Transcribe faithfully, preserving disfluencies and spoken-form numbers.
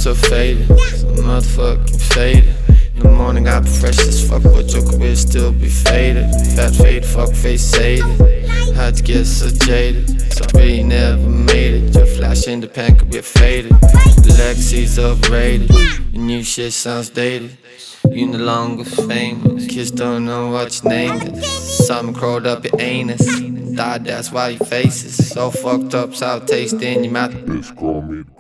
so faded, so motherfucking faded. In the morning I be fresh as fuck, but your career still be faded. Fat fade, fuck face sated. How'd you get so jaded? So really never made it. Your flash in the pan could get faded. The legacy's overrated. Your new shit sounds dated. You no longer famous. Kids don't know what your name is. Something crawled up your anus. Died, that's why your face is so fucked up, sour taste in your mouth. Bitch call me